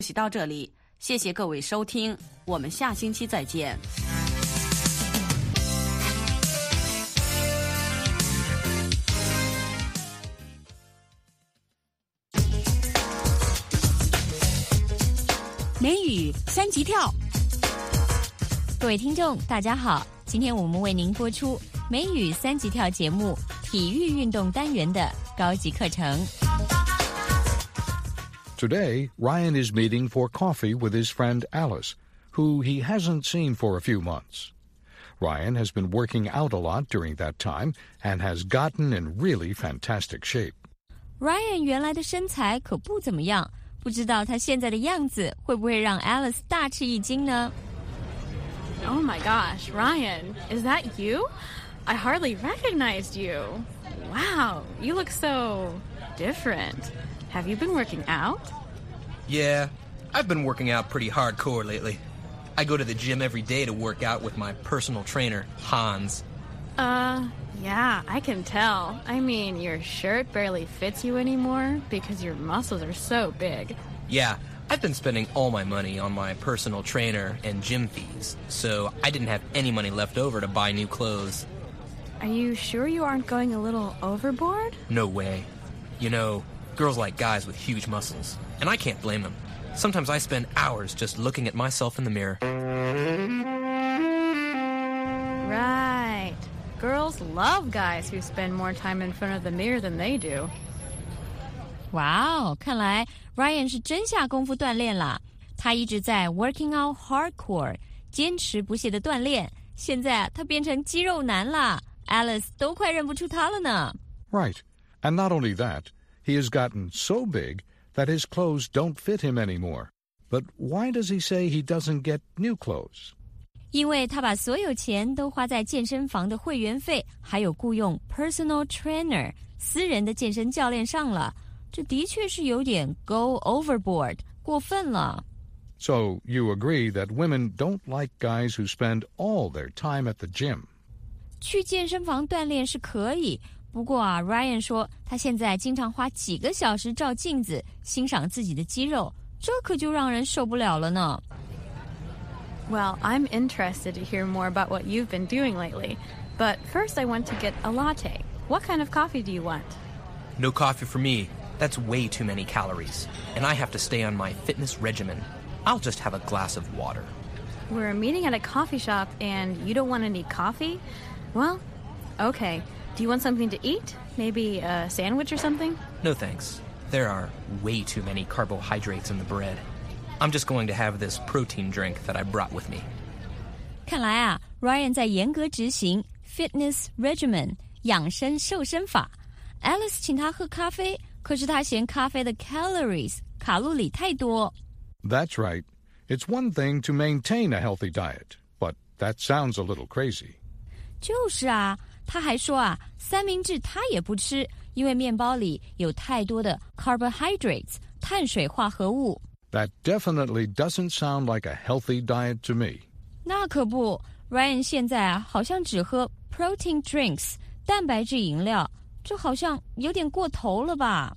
息到这里，谢谢各位收听，我们下星期再见。美语三级跳， 各位听众大家好，今天我们为您播出美语三级跳节目体育运动单元的高级课程。 Today, Ryan is meeting for coffee with his friend Alice, who he hasn't seen for a few months. Ryan has been working out a lot during that time and has gotten in really fantastic shape. Ryan 原来的身材可不怎么样，不知道他现在的样子会不会让 Alice 大吃一惊呢？ Oh my gosh, Ryan, is that you? I hardly recognized you. Wow, you look so different. Have you been working out? Yeah, I've been working out pretty hardcore lately. I go to the gym every day to work out with my personal trainer, Hans. Yeah, I can tell. I mean, your shirt barely fits you anymore because your muscles are so big. Yeah, I've been spending all my money on my personal trainer and gym fees, so I didn't have any money left over to buy new clothes. Are you sure you aren't going a little overboard? No way. You know, girls like guys with huge muscles, and I can't blame them. Sometimes I spend hours just looking at myself in the mirror. Right. Girls love guys who spend more time in front of the mirror than they do. 哇哦，看来 Ryan 是真下功夫锻炼啦。他一直在 working out hardcore， 坚持不懈的锻炼。现在他变成肌肉男啦 ，Alice 都快认不出他了呢。 Right. And not only that, he has gotten so big that his clothes don't fit him anymore. But why does he say he doesn't get new clothes? 因为他把所有钱都花在健身房的会员费，还有雇用 personal trainer 私人的健身教练上了。这的确是有点 go overboard 过分了。 So you agree that women don't like guys who spend all their time at the gym? 去健身房锻炼是可以，不过啊 Ryan 说他现在经常花几个小时照镜子欣赏自己的肌肉，这可就让人受不了了呢。 Well, I'm interested to hear more about what you've been doing lately. But first I want to get a latte. What kind of coffee do you want? No coffee for me. That's way too many calories, and I have to stay on my fitness regimen. I'll just have a glass of water. We're meeting at a coffee shop and you don't want any coffee? Well, okay. Do you want something to eat? Maybe a sandwich or something? No thanks. There are way too many carbohydrates in the bread. I'm just going to have this protein drink that I brought with me. 看来啊 Ryan 在严格执行 fitness regimen 养生瘦身法。Alice 请他喝咖啡，可是他嫌咖啡的 calories 卡路里太多。 That's right. It's one thing to maintain a healthy diet, but that sounds a little crazy. 就是啊，他还说啊，三明治他也不吃，因为面包里有太多的 carbohydrates 碳水化合物。 That definitely doesn't sound like a healthy diet to me. 那可不 ，Ryan 现在啊，好像只喝 protein drinks 蛋白质饮料，这好像有点过头了吧。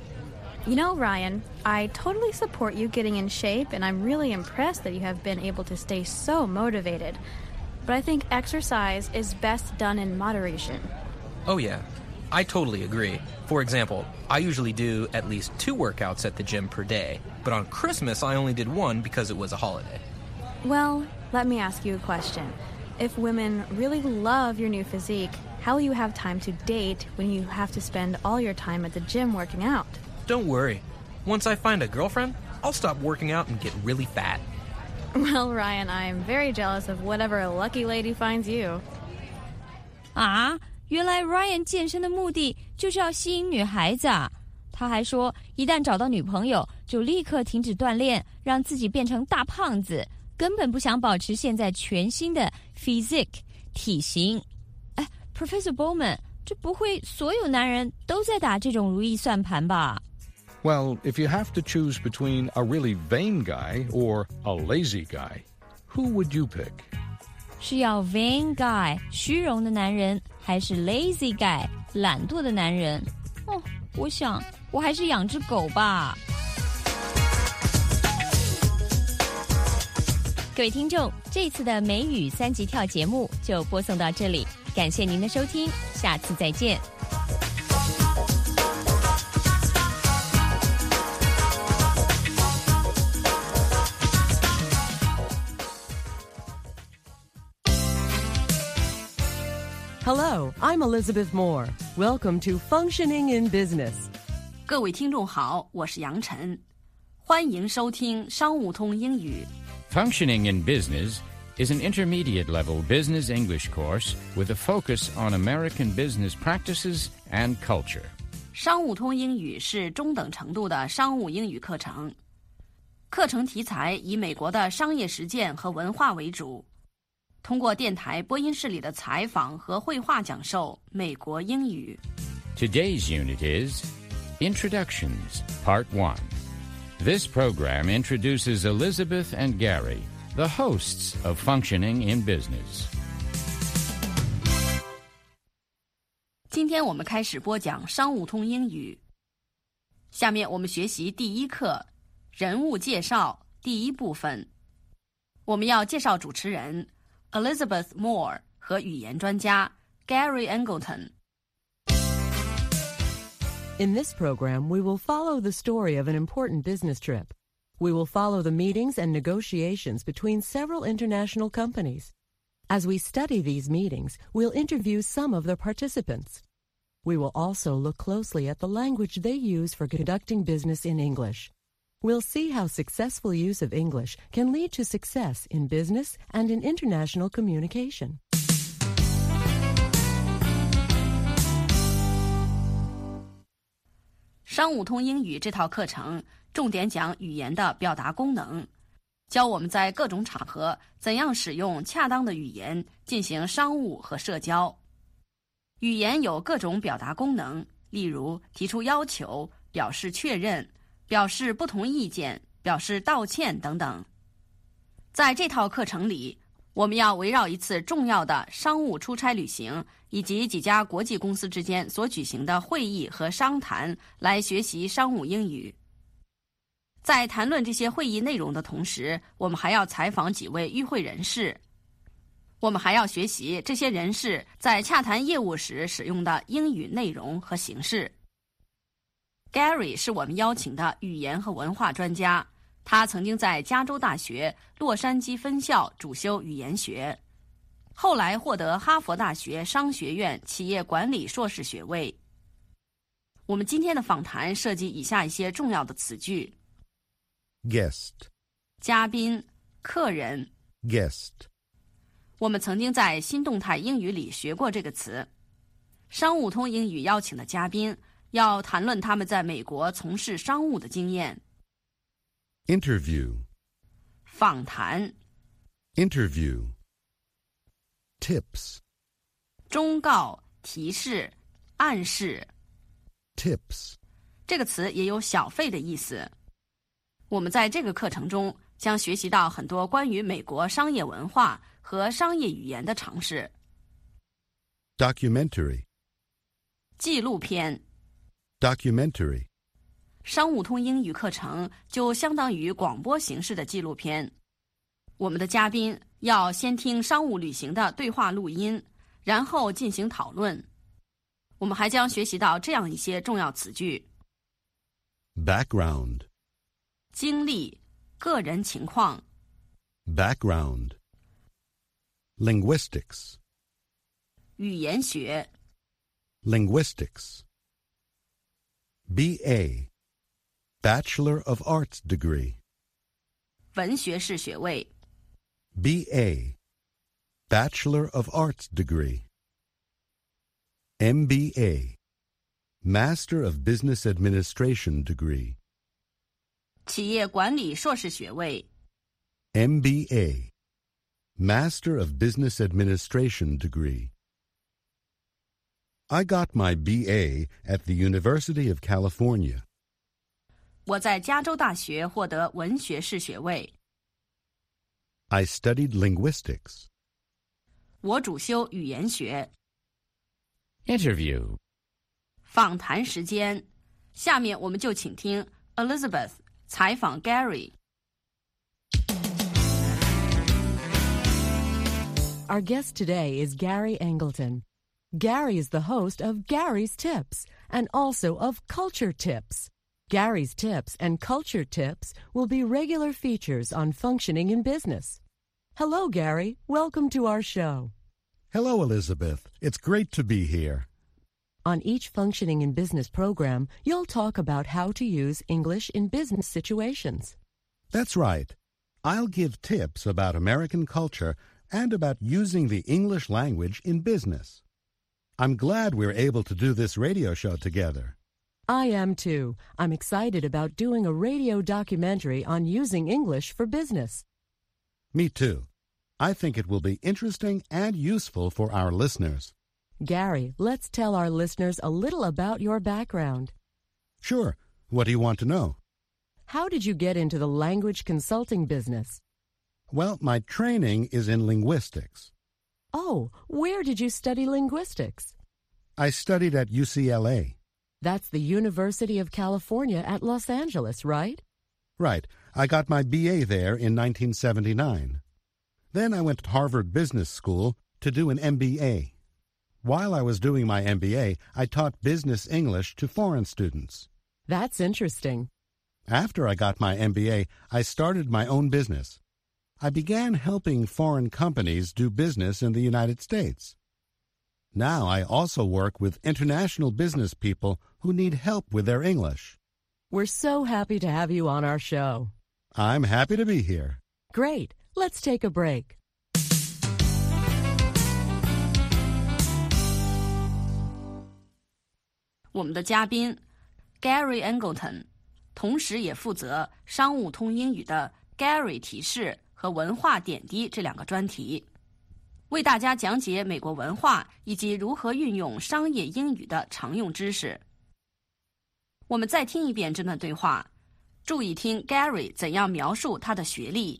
You know, Ryan, I totally support you getting in shape, and I'm really impressed that you have been able to stay so motivated. But I think exercise is best done in moderation. Oh yeah, I totally agree. For example, I usually do at least 2 workouts at the gym per day, but on Christmas I only did 1 because it was a holiday. Well, let me ask you a question. If women really love your new physique, how will you have time to date when you have to spend all your time at the gym working out? Don't worry. Once I find a girlfriend, I'll stop working out and get really fat. Well, Ryan, I'm very jealous of whatever lucky lady finds you. 啊，原来 Ryan 健身的目的就是要吸引女孩子啊！他还说，一旦找到女朋友，就立刻停止锻炼，让自己变成大胖子，根本不想保持现在全新的 physique 体型。哎 ，Professor Bowman， 这不会所有男人都在打这种如意算盘吧？ Well, if you have to choose between a really vain guy or a lazy guy, who would you pick? 是要 vain guy 虚荣的男人，还是 lazy guy 懒惰的男人？我想我还是养只狗吧。 各位听众，这次的美语3级跳节目就播送到这里，感谢您的收听，下次再见。 Hello, I'm Elizabeth Moore. Welcome to Functioning in Business. 各位听众好，我是杨晨，欢迎收听商务通英语。 Functioning in Business is an intermediate-level business English course with a focus on American business practices and culture. 商务通英语是中等程度的商务英语课程，课程题材以美国的商业实践和文化为主，通过电台播音室里的采访和绘画讲授美国英语。 Today's unit is Introductions, Part 1.This program introduces Elizabeth and Gary, the hosts of Functioning in Business. 今天我们开始播讲商务通英语。下面我们学习第一课，人物介绍第一部分。我们要介绍主持人 Elizabeth Moore 和语言专家 Gary Angleton。In this program, we will follow the story of an important business trip. We will follow the meetings and negotiations between several international companies. As we study these meetings, we'll interview some of their participants. We will also look closely at the language they use for conducting business in English. We'll see how successful use of English can lead to success in business and in international communication. 商务通英语这套课程重点讲语言的表达功能，教我们在各种场合怎样使用恰当的语言进行商务和社交。语言有各种表达功能，例如提出要求、表示确认、表示不同意见、表示道歉等等。在这套课程里，我们要围绕一次重要的商务出差旅行以及几家国际公司之间所举行的会议和商谈来学习商务英语。在谈论这些会议内容的同时，我们还要采访几位与会人士。我们还要学习这些人士在洽谈业务时使用的英语内容和形式。Gary 是我们邀请的语言和文化专家，他曾经在加州大学洛杉矶分校主修语言学，后来获得哈佛大学商学院企业管理硕士学位。我们今天的访谈涉及以下一些重要的词句： Guest 嘉宾、客人。 Guest 我们曾经在新动态英语里学过这个词。商务通英语邀请的嘉宾要谈论他们在美国从事商务的经验。 Interview 访谈。 Interview Tips 忠告、提示、暗示。 Tips 这个词也有小费的意思。我们在这个课程中将学习到很多关于美国商业文化和商业语言的常识。 Documentary 纪录片。 Documentary 商务通英语课程就相当于广播形式的纪录片。我们的嘉宾要先听商务旅行的对话录音，然后进行讨论。我们还将学习到这样一些重要词句： Background 经历、个人情况。 Background Linguistics 语言学。 Linguistics BA Bachelor of Arts degree 文学士学位。 BA Bachelor of Arts degree MBA Master of Business Administration degree 企业管理硕士学位。 MBA Master of Business Administration degree I got my BA at the University of California. 我在加州大学获得文学士学位。 I studied linguistics. 我主修语言学。 Interview 访谈时间，下面我们就请听 Elizabeth 采访 Gary。 Our guest today is Gary Angleton. Gary is the host of Gary's Tips and also of Culture Tips. Gary's Tips and Culture Tips will be regular features on functioning in business. Hello, Gary. Welcome to our show. Hello, Elizabeth. It's great to be here. On each Functioning in Business program, you'll talk about how to use English in business situations. That's right. I'll give tips about American culture and about using the English language in business. I'm glad we're able to do this radio show together. I am too. I'm excited about doing a radio documentary on using English for business. Me too. I think it will be interesting and useful for our listeners. Gary, let's tell our listeners a little about your background. Sure. What do you want to know? How did you get into the language consulting business? Well, my training is in linguistics. Oh, where did you study linguistics? I studied at UCLA. That's the University of California at Los Angeles, right? Right. I got my BA there in 1979. Then I went to Harvard Business School to do an MBA. While I was doing my MBA, I taught business English to foreign students. That's interesting. After I got my MBA, I started my own business. I began helping foreign companies do business in the United States. Now I also work with international business people who need help with their English. We're so happy to have you on our show. I'm happy to be here. Great. Let's take a break. 我们的嘉宾 Gary Angleton， 同时也负责商务通英语的 Gary 提示和文化点滴这两个专题，为大家讲解美国文化以及如何运用商业英语的常用知识。我们再听一遍这段对话，注意听 Gary 怎样描述他的学历。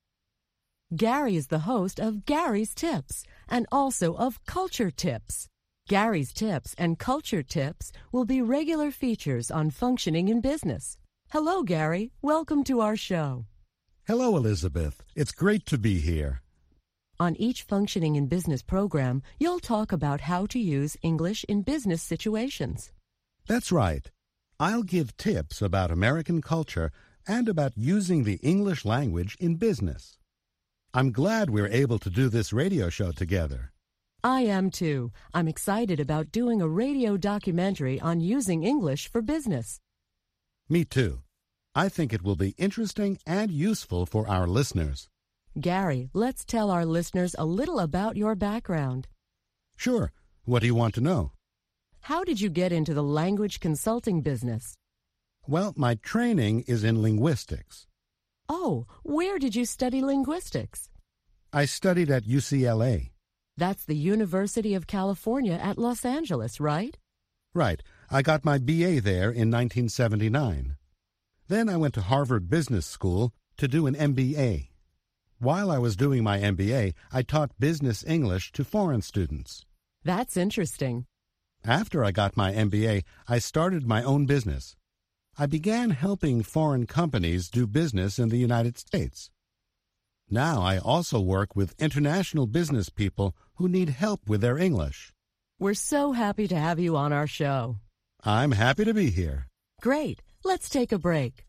Gary is the host of Gary's Tips and also of Culture Tips. Gary's Tips and Culture Tips will be regular features on functioning in business. Hello, Gary. Welcome to our show. Hello, Elizabeth. It's great to be here. On each Functioning in Business program, you'll talk about how to use English in business situations. That's right. I'll give tips about American culture and about using the English language in business. I'm glad we're able to do this radio show together. I am too. I'm excited about doing a radio documentary on using English for business. Me too. I think it will be interesting and useful for our listeners. Gary, let's tell our listeners a little about your background. Sure. What do you want to know? How did you get into the language consulting business? Well, my training is in linguistics. Oh, where did you study linguistics? I studied at UCLA. That's the University of California at Los Angeles, right? Right. I got my BA there in 1979. Then I went to Harvard Business School to do an MBA. While I was doing my MBA, I taught business English to foreign students. That's interesting. After I got my MBA, I started my own business. I began helping foreign companies do business in the United States. Now I also work with international business people who need help with their English. We're so happy to have you on our show. I'm happy to be here. Great. Let's take a break.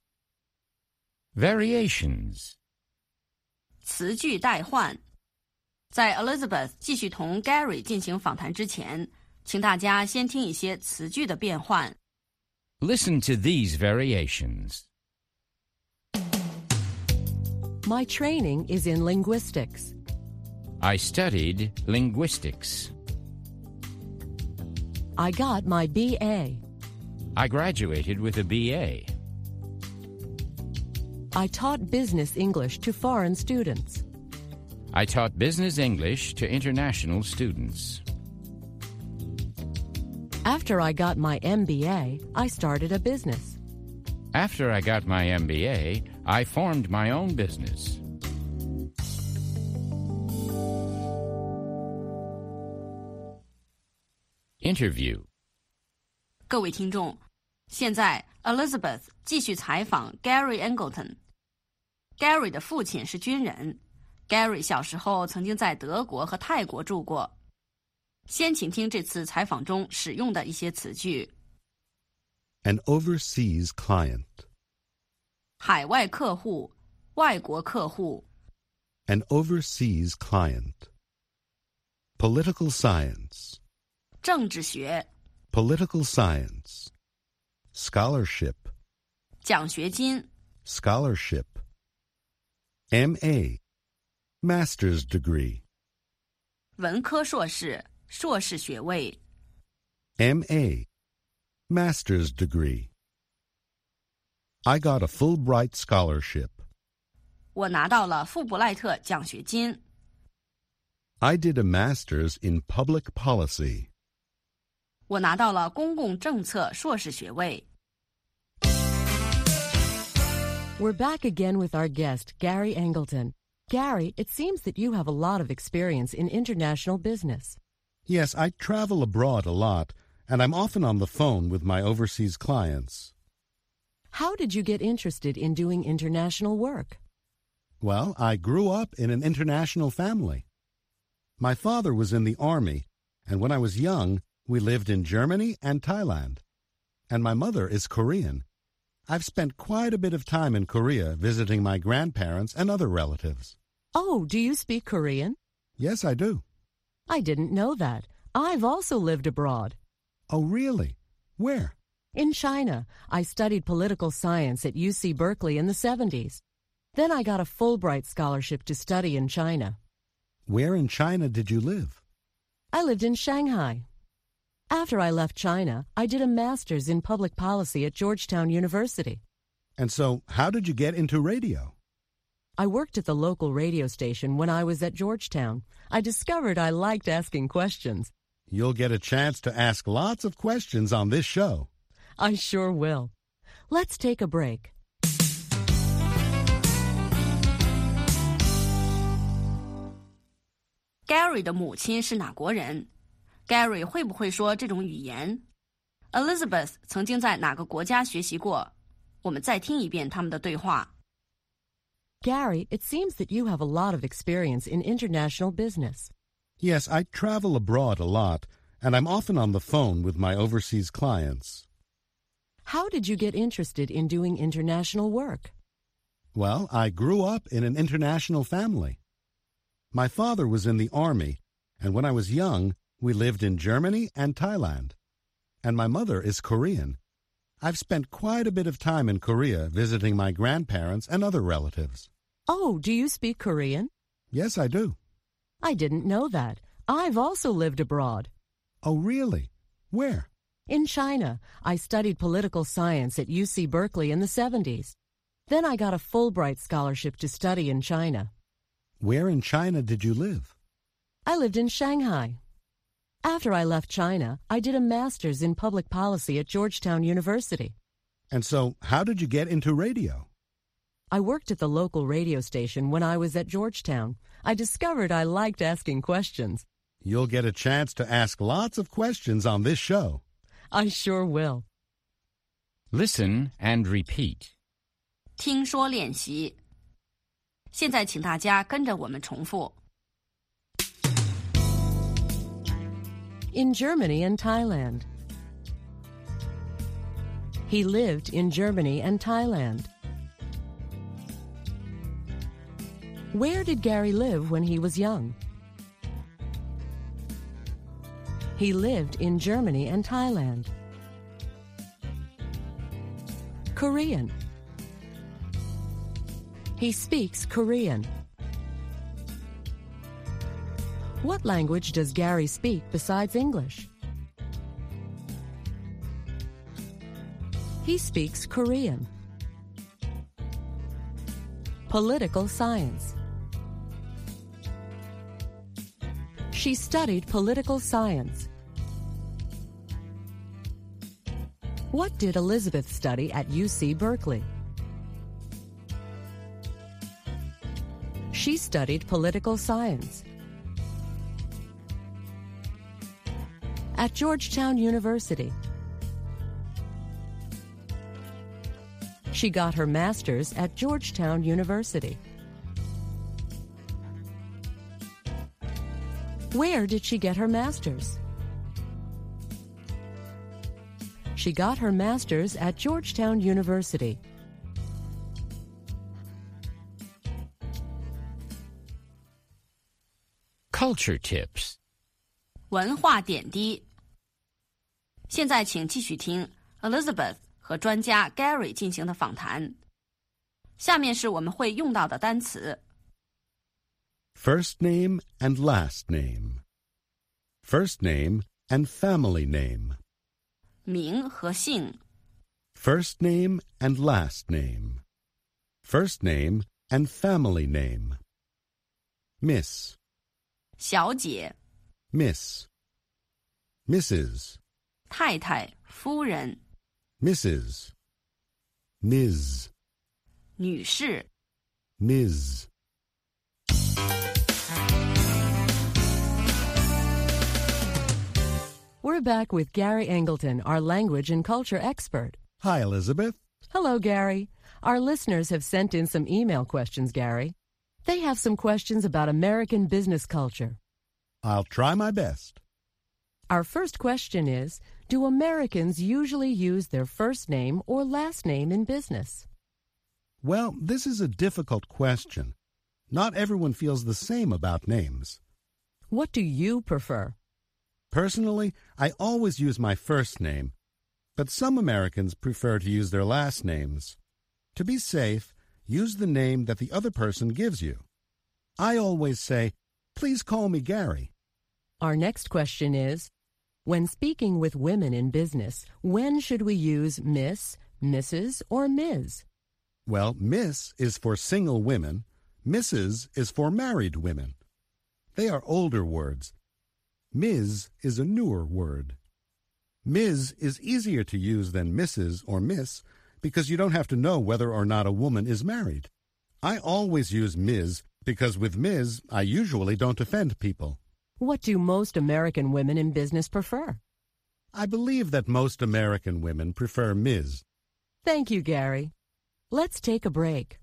Variations. 词句代换。在 Elizabeth 继续同 Gary 进行访谈之前，请大家先听一些词句的变换。 Listen to these variations. My training is in linguistics. I studied linguistics. I got my BA. I graduated with a BA. I taught business English to foreign students. I taught business English to international students. After I got my MBA, I started a business. After I got my MBA, I formed my own business. Interview. 各位听众，现在 Elizabeth 继续采访 Gary Angleton。Gary 的父亲是军人， Gary 小时候曾经在德国和泰国住过。先请听这次采访中使用的一些词句。 An overseas client. 海外客户，外国客户。 An overseas client. Political science. 政治学。 Political science. Scholarship. 奖学金。 Scholarship. M.A. Master's degree. 文科硕士，硕士学位。 M.A. Master's degree. I got a Fulbright scholarship. 我拿到了富布莱特奖学金。 I did a master's in public policy. 我拿到了公共政策硕士学位。 We're back again with our guest, Gary Angleton. Gary, it seems that you have a lot of experience in international business. Yes, I travel abroad a lot, and I'm often on the phone with my overseas clients. How did you get interested in doing international work? Well, I grew up in an international family. My father was in the Army, and when I was young, we lived in Germany and Thailand. And my mother is Korean. I've spent quite a bit of time in Korea visiting my grandparents and other relatives. Oh, do you speak Korean? Yes, I do. I didn't know that. I've also lived abroad. Oh, really? Where? In China. I studied political science at UC Berkeley in the 70s. Then I got a Fulbright scholarship to study in China. Where in China did you live? I lived in Shanghai. After I left China, I did a master's in public policy at Georgetown University. And so, how did you get into radio? I worked at the local radio station when I was at Georgetown. I discovered I liked asking questions. You'll get a chance to ask lots of questions on this show. I sure will. Let's take a break. Gary 的母亲是哪国人？ Gary 会不会说这种语言？ Elizabeth 曾经在哪个国家学习过？我们再听一遍他们的对话。 Gary, it seems that you have a lot of experience in international business. Yes, I travel abroad a lot, and I'm often on the phone with my overseas clients. How did you get interested in doing international work? Well, I grew up in an international family. My father was in the Army, and when I was young, we lived in Germany and Thailand. And my mother is Korean. I've spent quite a bit of time in Korea visiting my grandparents and other relatives. Oh, do you speak Korean? Yes, I do. I didn't know that. I've also lived abroad. Oh, really? Where? In China. I studied political science at UC Berkeley in the 70s. Then I got a Fulbright scholarship to study in China. Where in China did you live? I lived in Shanghai. After I left China, I did a master's in public policy at Georgetown University. And so, how did you get into radio? I worked at the local radio station when I was at Georgetown. I discovered I liked asking questions. You'll get a chance to ask lots of questions on this show. I sure will. Listen and repeat. 听说练习。现在请大家跟着我们重复。 In Germany and Thailand. He lived in Germany and Thailand. Where did Gary live when he was young? He lived in Germany and Thailand. Korean. He speaks Korean. What language does Gary speak besides English? He speaks Korean. Political science. She studied political science. What did Elizabeth study at UC Berkeley? She studied political science. At Georgetown University. She got her master's at Georgetown University. Where did she get her master's? She got her master's at Georgetown University. Culture tips. 文化点滴。现在请继续听 Elizabeth 和专家 Gary 进行的访谈。下面是我们会用到的单词。 First name and last name. First name and family name. 名和姓。 First name and last name. First name and family name. Miss. 小姐。 Miss. Mrs. 太太、夫人。 Mrs. Ms. 女士。 Ms. We're back with Gary Angleton, our language and culture expert. Hi, Elizabeth. Hello, Gary. Our listeners have sent in some email questions, Gary. They have some questions about American business culture. I'll try my best. Our first question is, do Americans usually use their first name or last name in business? Well, this is a difficult question. Not everyone feels the same about names. What do you prefer? Personally, I always use my first name, but some Americans prefer to use their last names. To be safe, use the name that the other person gives you. I always say, "Please call me Gary." Our next question is, when speaking with women in business, when should we use Miss, Mrs., or Ms? Well, Miss is for single women. Mrs. is for married women. They are older words. Ms. is a newer word. Ms. is easier to use than Mrs. or Miss because you don't have to know whether or not a woman is married. I always use Ms. because with Ms. I usually don't offend people. What do most American women in business prefer? I believe that most American women prefer Ms. Thank you, Gary. Let's take a break.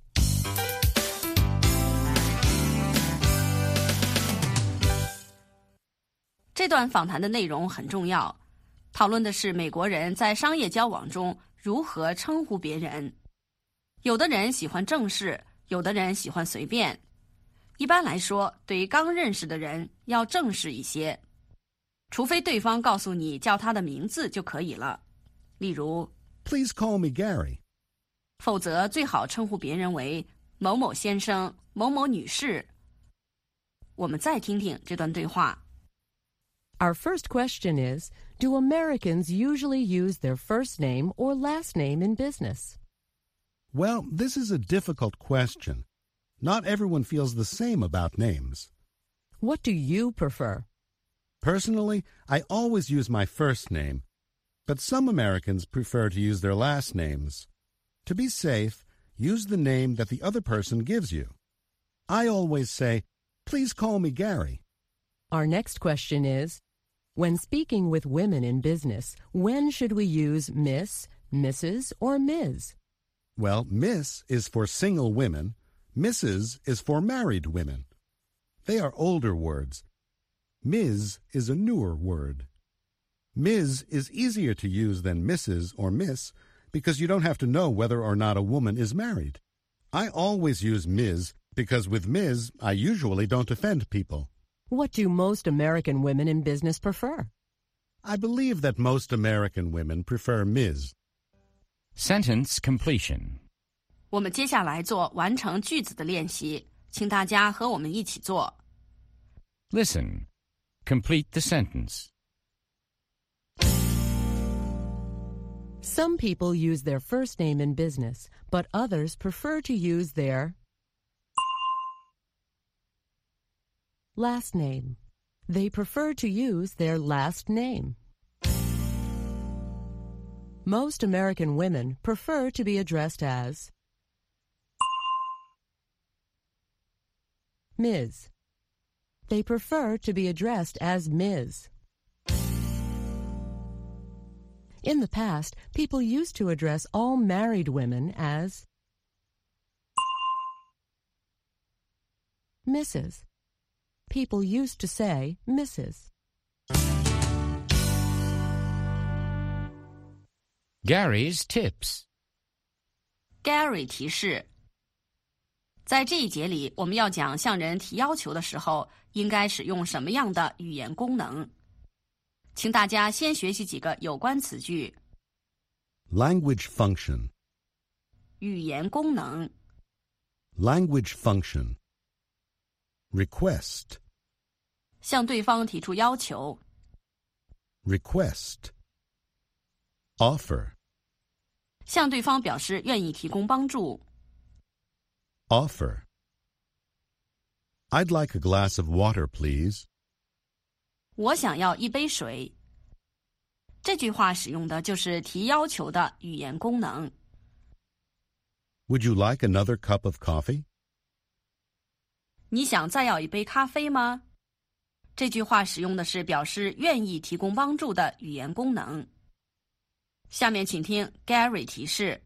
这段访谈的内容很重要，讨论的是美国人在商业交往中如何称呼别人。有的人喜欢正式，有的人喜欢随便。一般来说，对于刚认识的人要正式一些，除非对方告诉你叫他的名字就可以了。例如 Please call me Gary. 否则最好称呼别人为某某先生、某某女士。我们再听听这段对话。 Our first question is, do Americans usually use their first name or last name in business? Well, this is a difficult question. Not everyone feels the same about names. What do you prefer? Personally, I always use my first name, but some Americans prefer to use their last names. To be safe, use the name that the other person gives you. I always say, "Please call me Gary." Our next question is, when speaking with women in business, when should we use Miss, Mrs., or Ms? Well, Miss is for single women. Mrs. is for married women. They are older words. Ms. is a newer word. Ms. is easier to use than Mrs. or Miss because you don't have to know whether or not a woman is married. I always use Ms. because with Ms. I usually don't offend people. What do most American women in business prefer? I believe that most American women prefer Ms. Sentence completion. 我们接下来做完成句子的练习，请大家和我们一起做。 Listen. Complete the sentence. Some people use their first name in business, but others prefer to use their last name. They prefer to use their last name. Most American women prefer to be addressed as Ms. They prefer to be addressed as Ms. In the past, people used to address all married women as Mrs. people used to say Mrs. Gary's tips. Gary 提示，在这一节里，我们要讲向人提要求的时候，应该使用什么样的语言功能。请大家先学习几个有关词句。 Language function. 语言功能。 Language function. Request. 向对方提出要求。 Request. Offer. 向对方表示愿意提供帮助。 Offer. I'd like a glass of water, please. 我想要一杯水。这句话使用的就是提要求的语言功能。 Would you like another cup of coffee? 你想再要一杯咖啡吗？这句话使用的是表示愿意提供帮助的语言功能。下面请听 Gary 提示。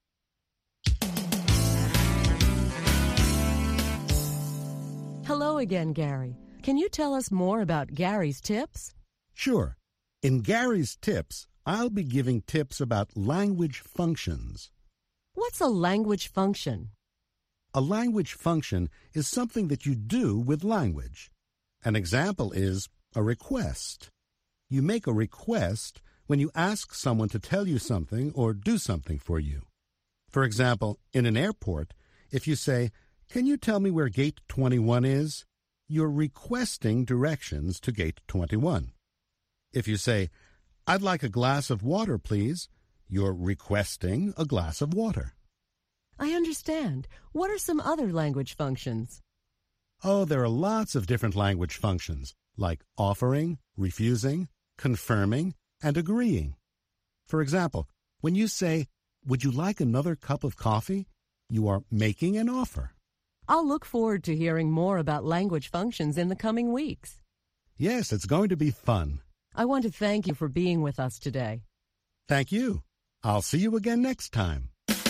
Hello again, Gary. Can you tell us more about Gary's tips? Sure. In Gary's tips, I'll be giving tips about language functions. What's a language function? A language function is something that you do with language. An example is a request. You make a request when you ask someone to tell you something or do something for you. For example, in an airport, if you say, "Can you tell me where gate 21 is?" you're requesting directions to gate 21. If you say, "I'd like a glass of water, please," you're requesting a glass of water. I understand. What are some other language functions? Oh, there are lots of different language functions, like offering, refusing, confirming, and agreeing. For example, when you say, "Would you like another cup of coffee?" you are making an offer. I'll look forward to hearing more about language functions in the coming weeks. Yes, it's going to be fun. I want to thank you for being with us today. Thank you. I'll see you again next time.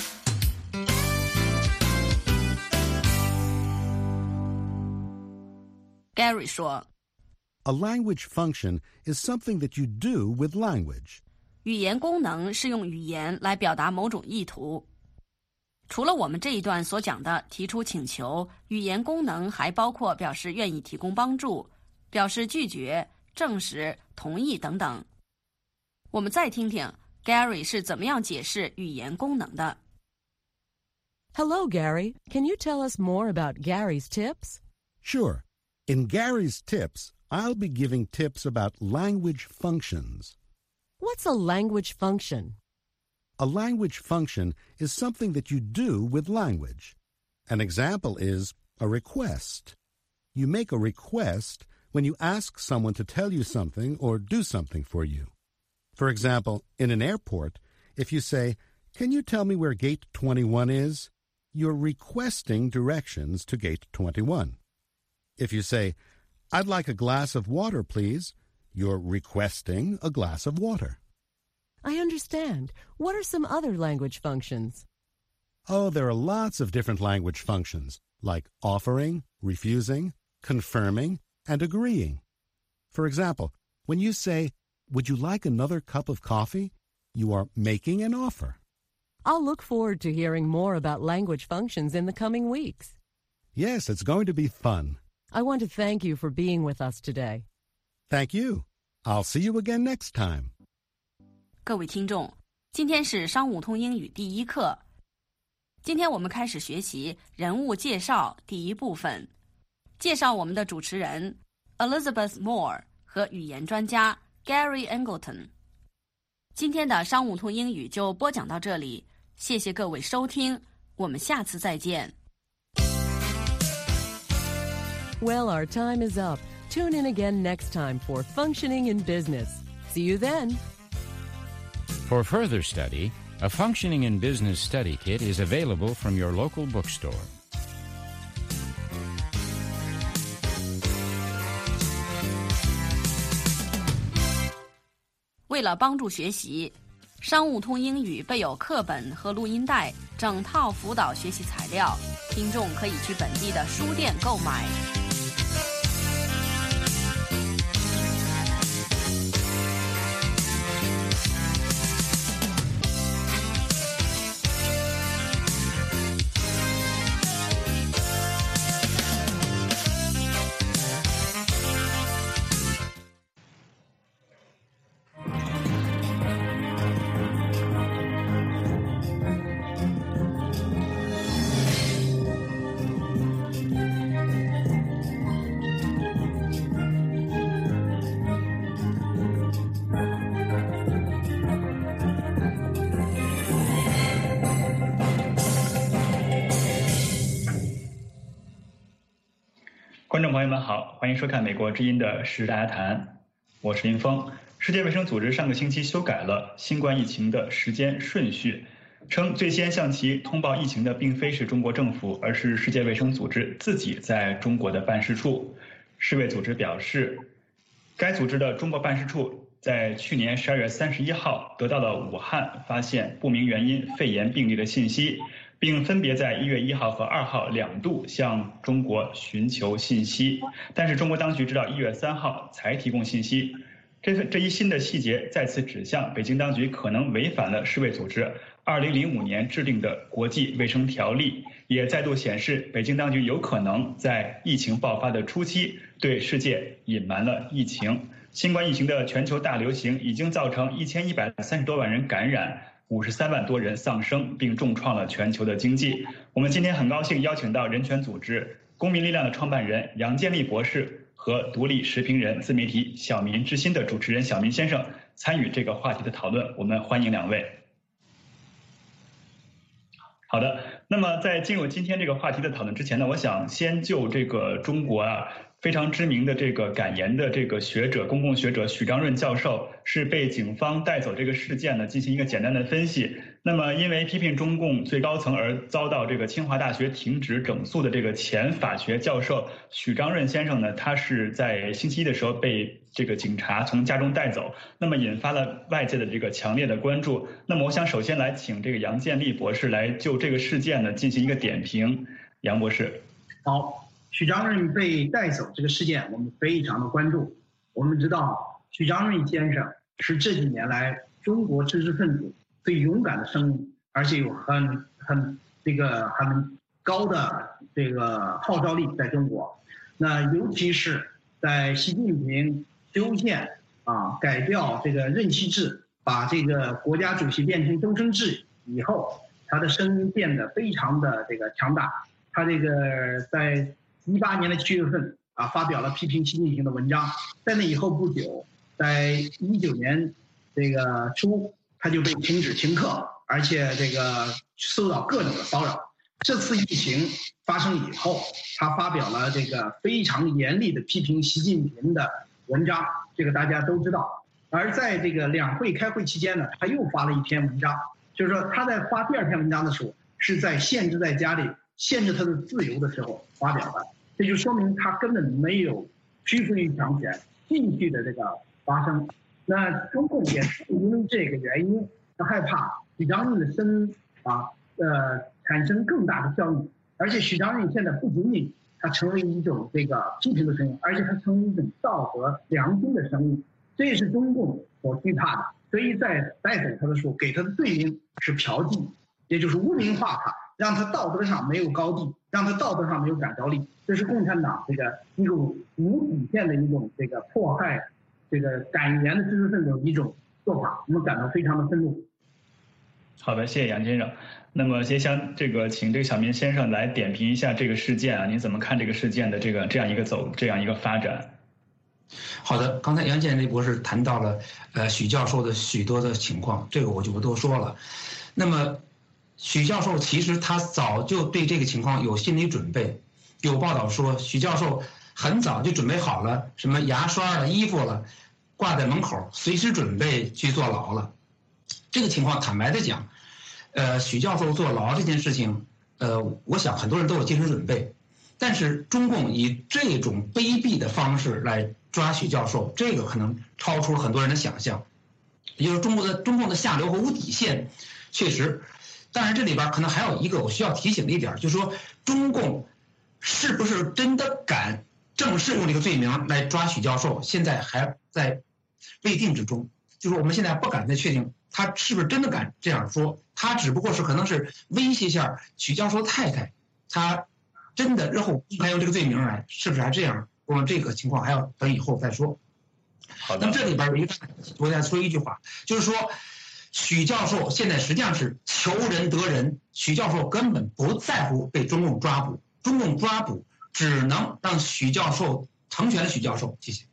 Gary 说， A language function is something that you do with language. 语言功能是用语言来表达某种意图。除了我们这一段所讲的提出请求，语言功能还包括表示愿意提供帮助、表示拒绝、证实、同意等等。我们再听听 Gary 是怎么样解释语言功能的。 Hello, Gary. Can you tell us more about Gary's tips? Sure. In Gary's tips, I'll be giving tips about language functions. What's a language function? A language function is something that you do with language. An example is a request. You make a request when you ask someone to tell you something or do something for you. For example, in an airport, if you say, "Can you tell me where gate 21 is?" you're requesting directions to gate 21. If you say, "I'd like a glass of water, please," you're requesting a glass of water. I understand. What are some other language functions? Oh, there are lots of different language functions, like offering, refusing, confirming, and agreeing. For example, when you say, "Would you like another cup of coffee?" you are making an offer. I'll look forward to hearing more about language functions in the coming weeks. Yes, it's going to be fun. I want to thank you for being with us today. Thank you. I'll see you again next time. 各位听众，今天是商务通英语第一课。今天我们开始学习人物介绍第一部分，介绍我们的主持人 Elizabeth Moore 和语言专家 Gary Angleton。今天的商务通英语就播讲到这里，谢谢各位收听，我们下次再见。 Well, our time is up. Tune in again next time for Functioning in Business. See you then. For further study, a Functioning in Business study kit is available from your local bookstore. 为了帮助学习，商务通英语备有课本和录音带，整套辅导学习材料，听众可以去本地的书店购买。 观众朋友们好，欢迎收看美国之音的时事大家谈，我是林峰。世界卫生组织上个星期修改了新冠疫情的时间顺序，称最先向其通报疫情的并非是中国政府，而是世界卫生组织自己在中国的办事处。世卫组织表示，该组织的中国办事处在去年12月31号得到了武汉发现不明原因肺炎病例的信息，并分别在1月1号和2号2度向中国寻求信息，但是中国当局直到1月3号才提供信息。这一新的细节再次指向北京当局可能违反了世卫组织2005年制定的国际卫生条例，也再度显示北京当局有可能在疫情爆发的初期对世界隐瞒了疫情。新冠疫情的全球大流行已经造成1130多万人感染，53万多人丧生，并重创了全球的经济。我们今天很高兴邀请到人权组织公民力量的创办人杨建立博士和独立时评人自媒体小民之心的主持人小民先生参与这个话题的讨论，我们欢迎两位。好的，那么在进入今天这个话题的讨论之前呢，我想先就这个中国非常知名的这个感言的这个学者，公共学者许章润教授是被警方带走这个事件呢进行一个简单的分析。那么因为批评中共最高层而遭到这个清华大学停职整肃的这个前法学教授许章润先生呢，他是在星期一的时候被这个警察从家中带走，那么引发了外界的这个强烈的关注。那么我想首先来请这个杨建立博士来就这个事件呢进行一个点评。杨博士。 好，许章润被带走这个事件我们非常的关注。我们知道许章润先生是这几年来中国知识分子最勇敢的声音，而且有很高的这个号召力在中国。那尤其是在习近平修宪改掉这个任期制，把这个国家主席变成终身制以后，他的声音变得非常的这个强大。他这个在18年的7月份发表了批评习近平的文章，在那以后不久，在19年这个初，他就被停止停课，而且这个受到各种的骚扰。这次疫情发生以后，他发表了这个非常严厉的批评习近平的文章，这个大家都知道。而在这个两会开会期间呢，他又发了一篇文章，就是说他在发第二篇文章的时候，是在限制在家里限制他的自由的时候发表的，这就说明他根本没有屈服于强权，继续的这个发生。那中共也是因为这个原因，他害怕许章润的声音产生更大的效应，而且许章润现在不仅仅他成为一种这个批评的声音，而且他成为一种道德良心的声音，这也是中共所惧怕的。所以在带走他的时候，给他的罪名是嫖妓，也就是污名化他，让他道德上没有高地，让他道德上没有感召力。这是共产党这个一种无底线的一种这个迫害这个敢言的知识分子的一种做法，我们感到非常的愤怒。 好的，谢谢杨先生。那么接下来请这个小民先生来点评一下这个事件您怎么看这个事件的这样一个发展？ 好的，刚才杨建立博士谈到了许教授的许多的情况，这个我就不多说了。那么许教授其实他早就对这个情况有心理准备，有报道说许教授很早就准备好了什么牙刷了、衣服了，挂在门口，随时准备去坐牢了。这个情况坦白的讲，许教授坐牢这件事情，我想很多人都有精神准备，但是中共以这种卑鄙的方式来抓许教授，这个可能超出了很多人的想象，也就是中共的下流和无底线，确实。当然这里边可能还有一个我需要提醒的一点，就是说中共是不是真的敢正式用这个罪名来抓许教授，现在还在未定之中，就是我们现在不敢再确定他是不是真的敢这样说，他只不过是可能是威胁一下许教授的太太，他真的日后还用这个罪名来，是不是还这样？我们这个情况还要等以后再说。 好的。 那么这里边有一个，我再说一句话，就是说许教授现在实际上是求仁得仁，许教授根本不在乎被中共抓捕，中共抓捕只能让许教授成全了许教授。谢谢。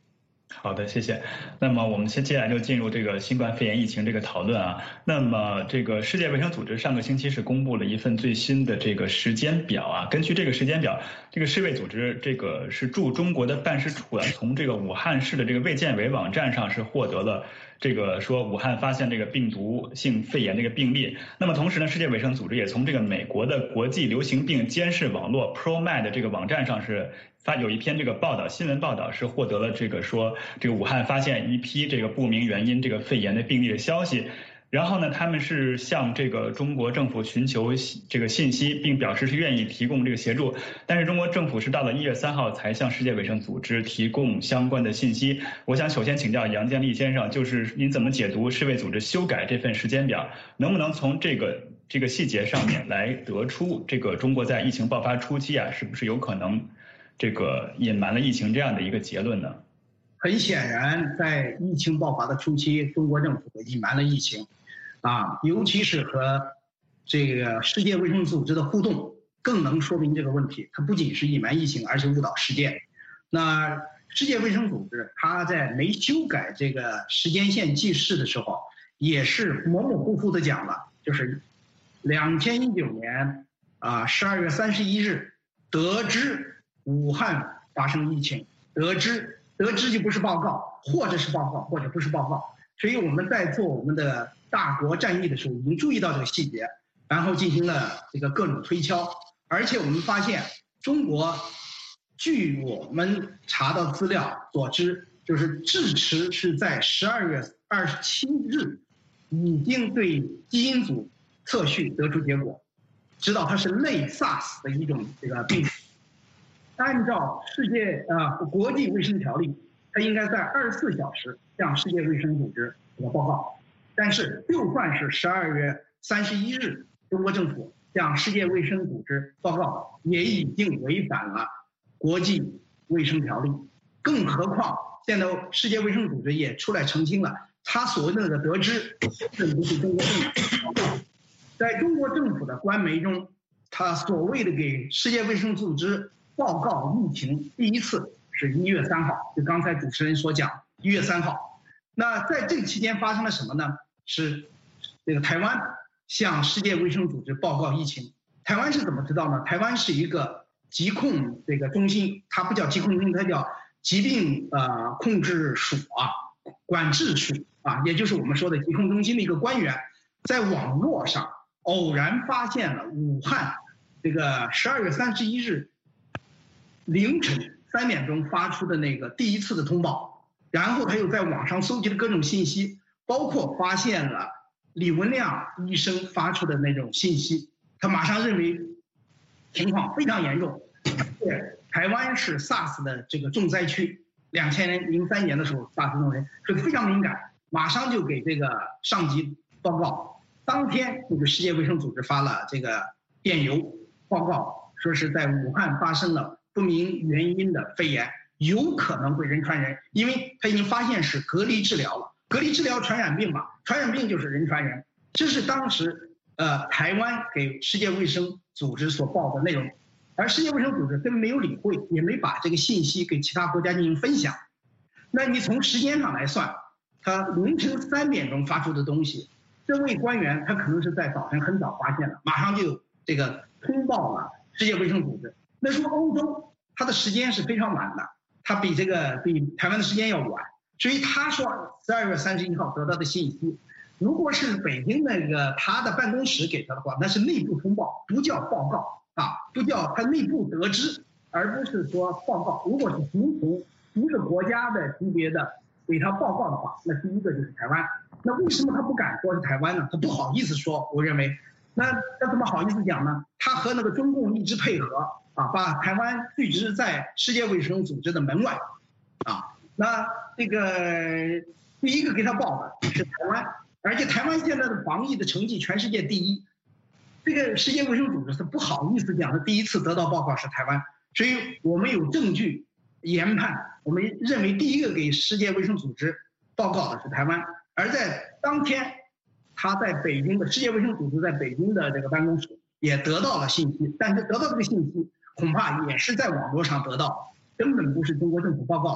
好的，谢谢。那么我们接下来就进入这个新冠肺炎疫情这个讨论啊。那么这个世界卫生组织上个星期是公布了一份最新的这个时间表啊。根据这个时间表，这个世卫组织这个是驻中国的办事处啊，从这个武汉市的这个卫健委网站上是获得了这个说武汉发现这个病毒性肺炎这个病例。那么同时呢，世界卫生组织也从这个美国的国际流行病监视网络 ProMed 的这个网站上是有一篇这个报道，新闻报道是获得了这个说这个武汉发现一批这个不明原因这个肺炎的病例的消息。然后呢，他们是向这个中国政府寻求这个信息，并表示是愿意提供这个协助。但是中国政府是到了1月3号才向世界卫生组织提供相关的信息。我想首先请教杨建立先生，就是您怎么解读世卫组织修改这份时间表？能不能从这个细节上面来得出这个中国在疫情爆发初期啊，是不是有可能这个隐瞒了疫情这样的一个结论呢？ 很显然，在疫情爆发的初期，中国政府隐瞒了疫情。尤其是和这个世界卫生组织的互动，更能说明这个问题。它不仅是隐瞒疫情，而且误导世界。那世界卫生组织它在没修改这个时间线记事的时候，也是模模糊糊的讲了，就是2019年12月31日得知武汉发生疫情，得知就不是报告，或者是报告，或者不是报告。所以我们在做我们的大国战役的时候，已经注意到这个细节，然后进行了这个各种推敲。而且我们发现，中国据我们查到资料所知，就是智驰是在12月27日已经对基因组测序得出结果，知道它是类 SARS 的一种这个病毒。按照国际卫生条例，它应该在24小时向世界卫生组织报告。但是就算是12月31日，中国政府向世界卫生组织报告，也已经违反了国际卫生条例。更何况现在世界卫生组织也出来澄清了，他所谓的那个得知，并不是中国政府。在中国政府的官媒中，他所谓的给世界卫生组织报告疫情第一次是1月3号，就刚才主持人所讲1月3号。那在这个期间发生了什么呢？是这个台湾向世界卫生组织报告疫情。台湾是怎么知道呢？台湾是一个疾控这个中心，它不叫疾控中心，它叫疾病控制署管制署也就是我们说的疾控中心的一个官员，在网络上偶然发现了武汉这个12月31日凌晨3点钟发出的那个第一次的通报，然后他又在网上搜集了各种信息，包括发现了李文亮医生发出的那种信息，他马上认为情况非常严重，台湾是 SARS 的这个重灾区，2003年的时候 SARS 重灾区，所以非常敏感，马上就给这个上级报告。当天这个世界卫生组织发了这个电邮报告，说是在武汉发生了不明原因的肺炎，有可能会人传人，因为他已经发现是隔离治疗了。隔离治疗传染病嘛，传染病就是人传人，这是当时台湾给世界卫生组织所报的内容，而世界卫生组织根本没有理会，也没把这个信息给其他国家进行分享。那你从时间上来算，他凌晨3点钟发出的东西，这位官员他可能是在早晨很早发现了，马上就这个通报了世界卫生组织。那说欧洲它的时间是非常晚的，它比台湾的时间要晚，所以他说12月31号得到的信息，如果是北京那个他的办公室给他的话，那是内部通报，不叫报告不叫他内部得知，而不是说报告。如果是形同一个国家的级别的给他报告的话，那第一个就是台湾。那为什么他不敢说是台湾呢？他不好意思说，我认为，那他怎么好意思讲呢？他和那个中共一直配合把台湾拒之在世界卫生组织的门外那这个第一个给他报的是台湾，而且台湾现在的防疫的成绩全世界第一，这个世界卫生组织是不好意思讲的，第一次得到报告是台湾，所以我们有证据研判，我们认为第一个给世界卫生组织报告的是台湾。而在当天，他在北京的世界卫生组织在北京的这个办公室也得到了信息，但是得到这个信息恐怕也是在网络上得到，根本不是中国政府报告的。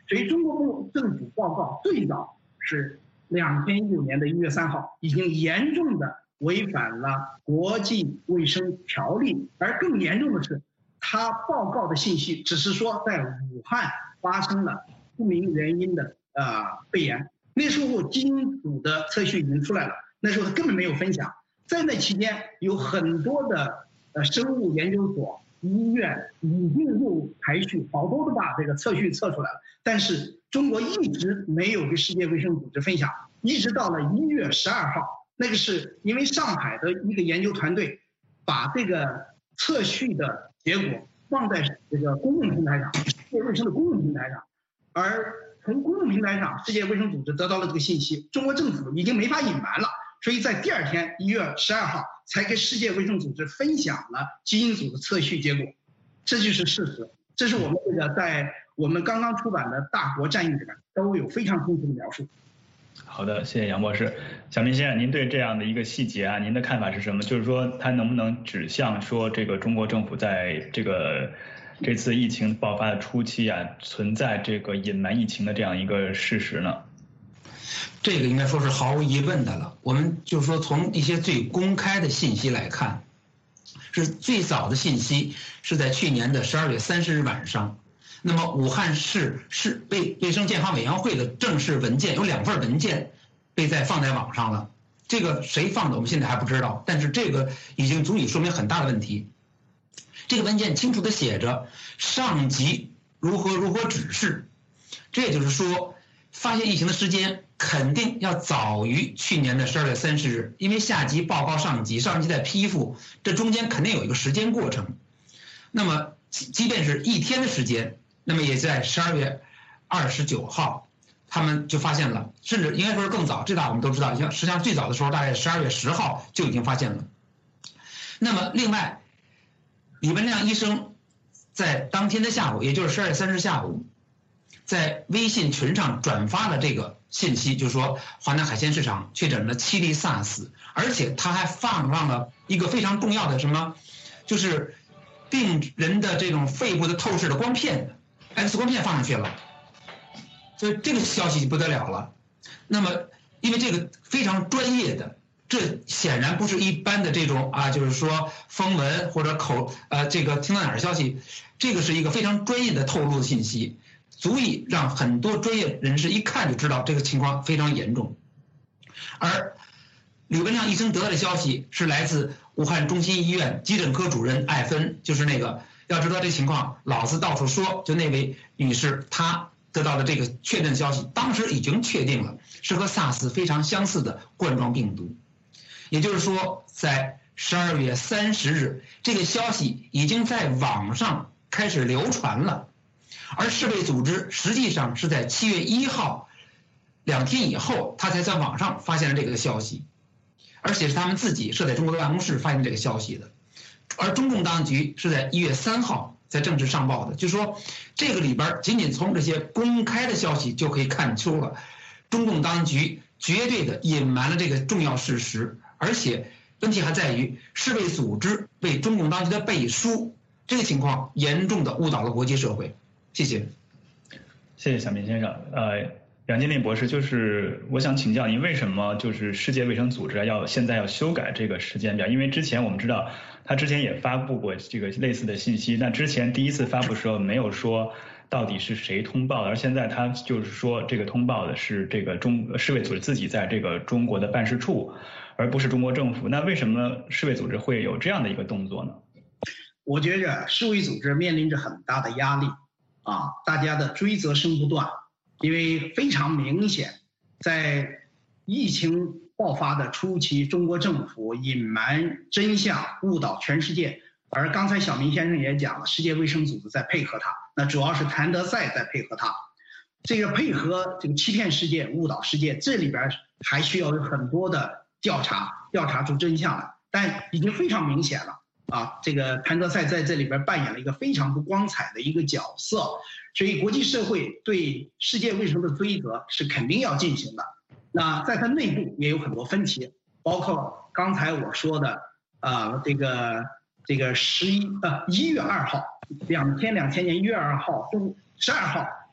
所以中国政府报告最早是2016年1月3号，已经严重的违反了国际卫生条例，而更严重的是，他报告的信息只是说在武汉发生了不明原因的肺炎。那时候基因组的测序已经出来了，那时候他根本没有分享。在那期间，有很多的生物研究所、医院已经入排序，好多都把这个测序测出来了，但是中国一直没有跟世界卫生组织分享，一直到了1月12号，那个是因为上海的一个研究团队把这个测序的结果放在这个公共平台上，世界卫生的公共平台上，而从公共平台上，世界卫生组织得到了这个信息，中国政府已经没法隐瞒了，所以在第2天1月12号才跟世界卫生组织分享了基因组的测序结果，这就是事实。这是我们这个在我们刚刚出版的《大国战役》里面都有非常充分的描述。 好的，谢谢杨博士。小明先生，您对这样的一个细节您的看法是什么？就是说，它能不能指向说这个中国政府在这次疫情爆发的初期存在这个隐瞒疫情的这样一个事实呢？ 这个应该说是毫无疑问的了。我们就是说，从一些最公开的信息来看，是最早的信息是在去年的12月30日晚上。那么武汉市卫生健康委员会的正式文件有2份文件被放在网上了，这个谁放的我们现在还不知道，但是这个已经足以说明很大的问题。这个文件清楚地写着上级如何指示，这也就是说发现疫情的时间肯定要早于去年的12月30日，因为下级报告上级，上级在批复，这中间肯定有一个时间过程。那么即便是1天的时间，那么也在12月29号他们就发现了，甚至应该说是更早，这我们都知道，实际上最早的时候大概12月10号就已经发现了。那么另外李文亮医生在当天的下午，也就是12月30日下午，在微信群上转发了这个信息，就是说华南海鲜市场确诊了7例 SARS， 而且他还放上了一个非常重要的什么，就是病人的这种肺部的透视的光片 X 光片放上去了，所以这个消息不得了了。那么因为这个非常专业的，这显然不是一般的这种就是说风闻或者这个听到哪儿的消息，这个是一个非常专业的透露的信息，足以让很多专业人士一看就知道这个情况非常严重。而李文亮医生得到的消息是来自武汉中心医院急诊科主任艾芬，就是那个要知道这情况老子到处说，就那位女士，她得到的这个确认消息，当时已经确定了是和 SARS 非常相似的冠状病毒。也就是说在12月30日这个消息已经在网上开始流传了，而世卫组织实际上是在7月1号2天以后他才在网上发现了这个消息，而且是他们自己设在中国的办公室发现这个消息的，而中共当局是在1月3号才正式上报的。就是说这个里边仅仅从这些公开的消息就可以看出了中共当局绝对的隐瞒了这个重要事实，而且问题还在于世卫组织为中共当局的背书，这个情况严重的误导了国际社会。谢谢。 谢谢小明先生。杨金立博士，就是我想请教您，为什么就是世界卫生组织现在要修改这个时间表？因为之前我们知道，他之前也发布过这个类似的信息，那之前第一次发布的时候没有说到底是谁通报的，而现在他就是说这个通报的是这个世卫组织自己在这个中国的办事处，而不是中国政府。那为什么世卫组织会有这样的一个动作呢？ 我觉着世卫组织面临着很大的压力大家的追责声不断。因为非常明显，在疫情爆发的初期，中国政府隐瞒真相，误导全世界。而刚才小明先生也讲了，世界卫生组织在配合他，那主要是谭德赛在配合他。这个配合这个欺骗世界、误导世界，这里边还需要有很多的调查出真相来。但已经非常明显了这个谭德赛在这里边扮演了一个非常不光彩的一个角色。所以国际社会对世界卫生的追责是肯定要进行的。那在它内部也有很多分歧，包括刚才我说的这个1月2号2天2千年1月2号中12号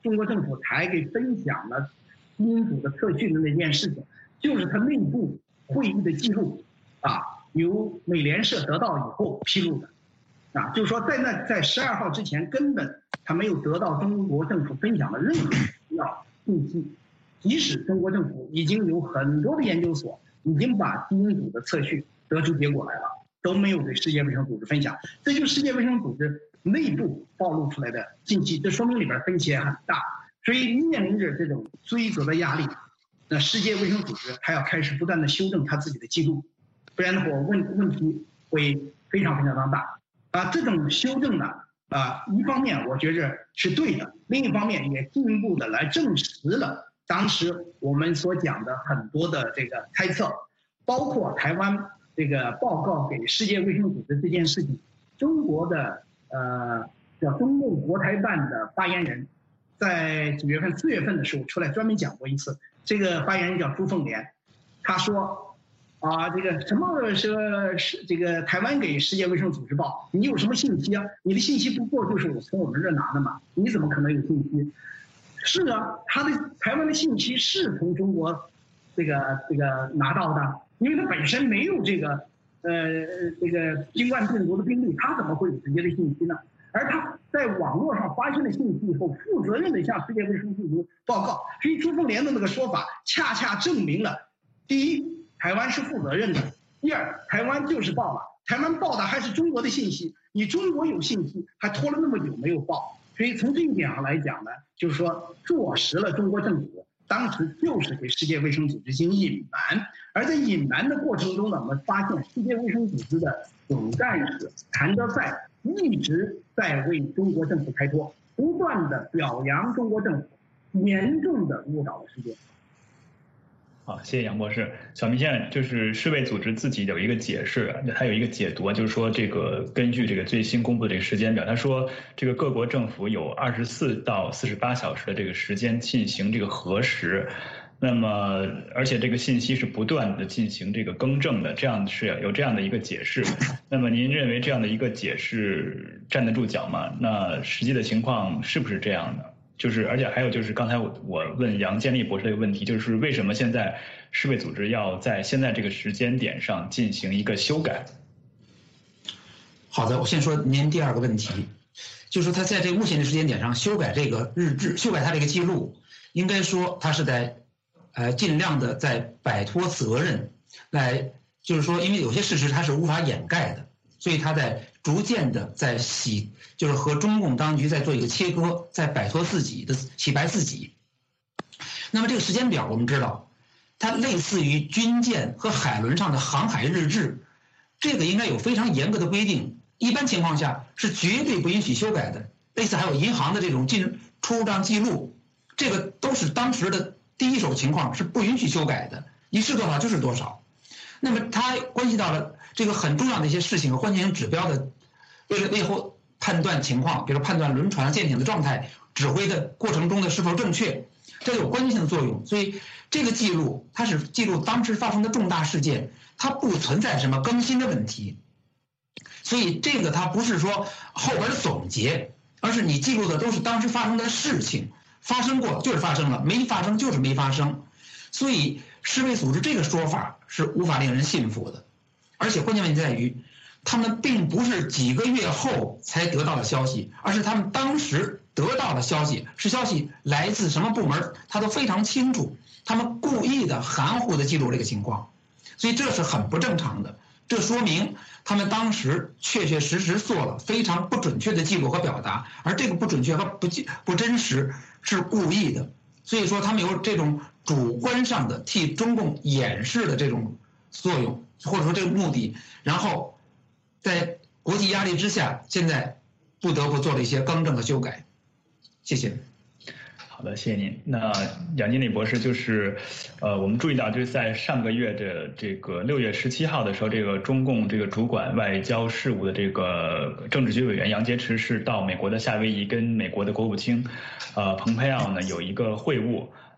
中国政府才给分享了基因组的测序的那件事情，就是他内部会议的记录由美联社得到以后披露的就是说在12号之前根本他没有得到中国政府分享的任何需要信息，即使中国政府已经有很多的研究所已经把基因组的测序得出结果来了，都没有给世界卫生组织分享，这就是世界卫生组织内部暴露出来的信息，这说明里边分歧也很大，所以面临着这种追责的压力，那世界卫生组织它要开始不断的修正它自己的记录，不然的话问题会非常非常大这种修正呢一方面我觉着是对的，另一方面也进一步的来证实了当时我们所讲的很多的这个猜测，包括台湾这个报告给世界卫生组织这件事情，中国的叫中共国台办的发言人在几月份4月份的时候出来专门讲过一次，这个发言人叫朱凤莲，他说这个什么是这个台湾给世界卫生组织报，你有什么信息啊？你的信息不过就是我从我们这拿的嘛，你怎么可能有信息？是啊，他的台湾的信息是从中国这个拿到的，因为他本身没有这个新冠病毒的病例，他怎么会有直接的信息呢？而他在网络上发现了信息以后，负责任的向世界卫生组织报告，所以朱凤莲的那个说法恰恰证明了，第一，台湾是负责任的；第二，台湾就是报了，台湾报的还是中国的信息，你中国有信息还拖了那么久没有报，所以从这一点上来讲呢，就是说坐实了中国政府当时就是给世界卫生组织进行隐瞒，而在隐瞒的过程中呢，我们发现世界卫生组织的总干事谭德赛一直在为中国政府开脱，不断的表扬中国政府，严重的误导了世界。 好，谢谢杨博士。小明现在就是世卫组织自己有一个解释，它有一个解读，就是说这个根据这个最新公布的这个时间表，他说这个各国政府有24到48小时的这个时间进行这个核实，那么而且这个信息是不断的进行这个更正的，这样是有这样的一个解释。那么您认为这样的一个解释站得住脚吗？那实际的情况是不是这样的？就是而且还有就是刚才我问杨建立博士这个问题，就是为什么现在世卫组织要在现在这个时间点上进行一个修改？ 好的，我先说您第二个问题，就是说他在这个目前的时间点上修改这个日志，修改他这个记录，应该说他是在尽量的在摆脱责任，来就是说因为有些事实他是无法掩盖的，所以他在逐渐的在就是和中共当局在做一个切割，在摆脱自己的洗白自己。那么这个时间表我们知道，它类似于军舰和海轮上的航海日志，这个应该有非常严格的规定，一般情况下是绝对不允许修改的。类似还有银行的这种出账记录，这个都是当时的第一手情况，是不允许修改的，你是多少就是多少。那么它关系到了这个很重要的一些事情和关键指标的，为了以后判断情况，比如判断轮船舰艇的状态、指挥的过程中的是否正确，这有关键性的作用。所以这个记录它是记录当时发生的重大事件，它不存在什么更新的问题。所以这个它不是说后边的总结，而是你记录的都是当时发生的事情，发生过就是发生了，没发生就是没发生。所以世卫组织这个说法是无法令人信服的，而且关键问题在于，他们并不是几个月后才得到的消息，而是他们当时得到的消息，是消息来自什么部门，他都非常清楚，他们故意的含糊的记录这个情况，所以这是很不正常的。这说明他们当时确确实实做了非常不准确的记录和表达，而这个不准确和不真实是故意的。所以说他们有这种主观上的替中共掩饰的这种作用，或者说这个目的，然后在国际压力之下，现在不得不做了一些更正和修改。谢谢。 好的，谢谢您。那杨建立博士，就是我们注意到，就是在上个月的这个6月17号的时候，这个中共这个主管外交事务的这个政治局委员杨洁篪是到美国的夏威夷跟美国的国务卿蓬佩奥呢有一个会晤。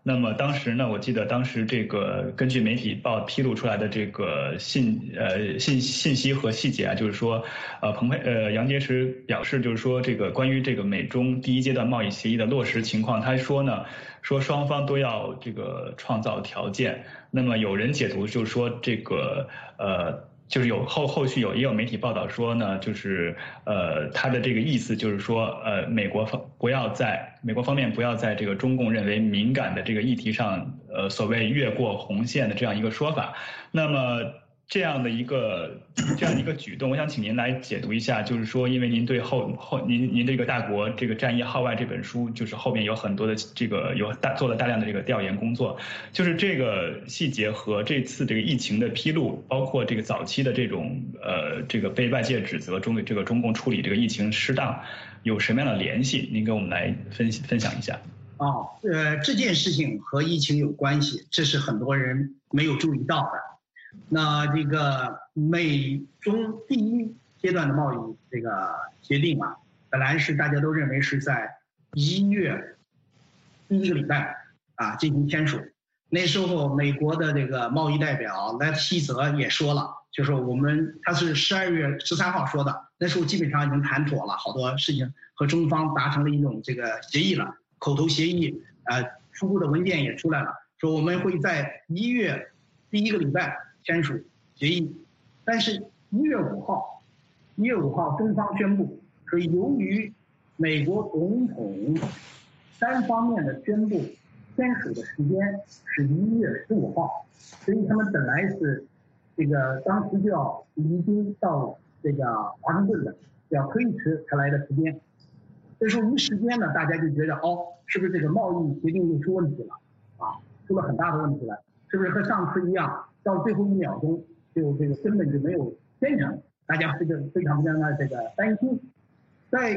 那么当时呢，我记得当时这个根据媒体披露出来的这个信息和细节啊，就是说，杨洁篪表示，就是说这个关于这个美中第一阶段贸易协议的落实情况，他说呢，说双方都要这个创造条件。那么有人解读就是说这个就是后续也有媒体报道说呢，就是他的这个意思就是说美国方面不要在这个中共认为敏感的这个议题上所谓越过红线的这样一个说法。那么这样的一个举动，我想请您来解读一下，就是说，因为您对您这个大国这个战役号外这本书，就是后面有很多的这个做了大量的这个调研工作，就是这个细节和这次这个疫情的披露，包括这个早期的这种这个被外界指责中共处理这个疫情失当，有什么样的联系？您给我们来分享一下。 这件事情和疫情有关系，这是很多人没有注意到的。那这个美中第一阶段的贸易这个协定啊，本来是大家都认为是在1月第一个礼拜啊进行签署。那时候美国的这个贸易代表莱特希泽也说了，就说他是12月13号说的，那时候基本上已经谈妥了，好多事情和中方达成了一种这个协议了，口头协议，初步的文件也出来了，说我们会在1月第一个礼拜签署协议。但是1月5号中方宣布说，由于美国总统单方面的宣布签署的时间是1月15号，所以他们本来是这个当时就要离京到这个华盛顿的，要推迟才来的时间。这时候一时间呢，大家就觉得是不是这个贸易协定又出问题了啊？出了很大的问题了，是不是和上次一样，到最后1秒钟就这个根本就没有签成？大家非常的这个担心。这是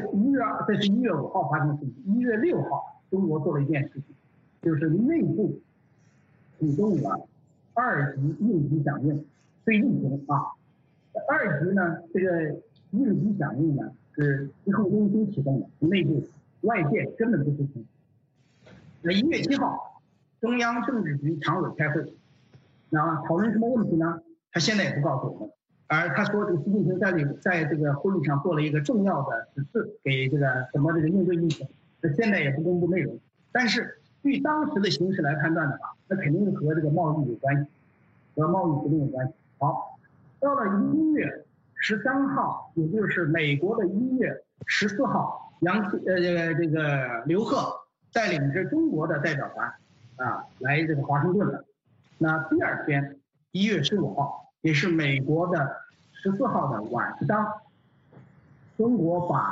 1月5号发生的事情。1月6号，中国做了一件事情，就是内部启动了2级应急响应，对疫情啊。2级呢，这个应急响应呢是疾控中心启动的，内部外界根本不知情。那1月7号，中央政治局常委开会，那讨论什么问题呢？他现在也不告诉我们。而他说，这个习近平在这个会议上做了一个重要的指示，给这个什么这个应对疫情，现在也不公布内容。但是据当时的形势来判断的话，那肯定和这个贸易有关系，和贸易协定有关系。好，到了1月13号，也就是美国的1月14号，这个刘鹤带领着中国的代表团来这个华盛顿了。那第二天1月15号。也是美国的14号的晚上，中国把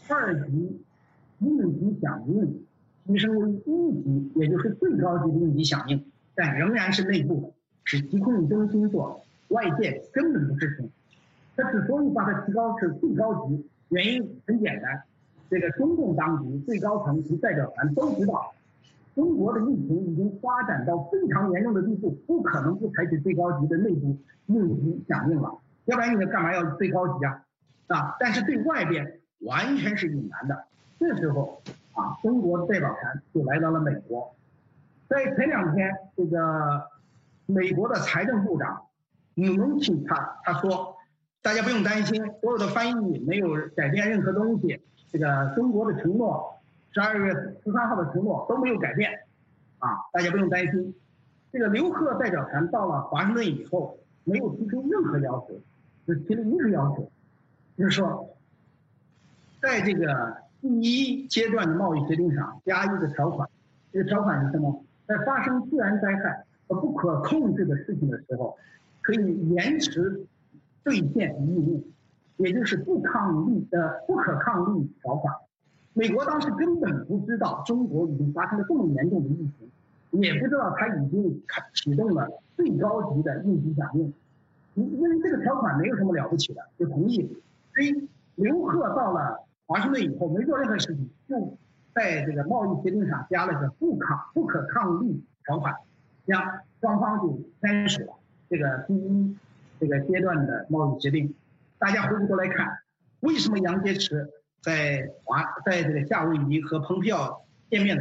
2级应急响应提升为1级，也就是最高级的应急响应，但仍然是内部的，是疾控中心做的，外界根本不知情。他之所以把它提高至最高级，原因很简单，这个中共当局最高层及代表团都知道，中国的疫情已经发展到非常严重的地步，不可能不采取最高级的内部应急响应了，要不然你干嘛要最高级啊？但是对外边完全是隐瞒的。这时候中国代表团就来到了美国。在前2天，这个美国的财政部长姆农钦他说，大家不用担心，所有的翻译没有改变任何东西，这个中国的承诺，12月13号的承诺都没有改变，大家不用担心。这个刘鹤代表团到了华盛顿以后，没有提出任何要求，只提了一个要求，就是说，在这个第1阶段的贸易协定上加一个条款，这个条款是什么？在发生自然灾害和不可控制的事情的时候，可以延迟兑现义务，也就是不可抗力条款。美国当时根本不知道中国已经发生了这么严重的疫情，也不知道他已经启动了最高级的应急响应，因为这个条款没有什么了不起的，就同意。所以刘鹤到了华盛顿以后没做任何事情，就在这个贸易协定上加了个不可抗力条款，这样双方就签署了这个第1这个阶段的贸易协定。大家回过头来看，为什么杨洁篪在这个夏威夷和蓬佩奥见面的时候，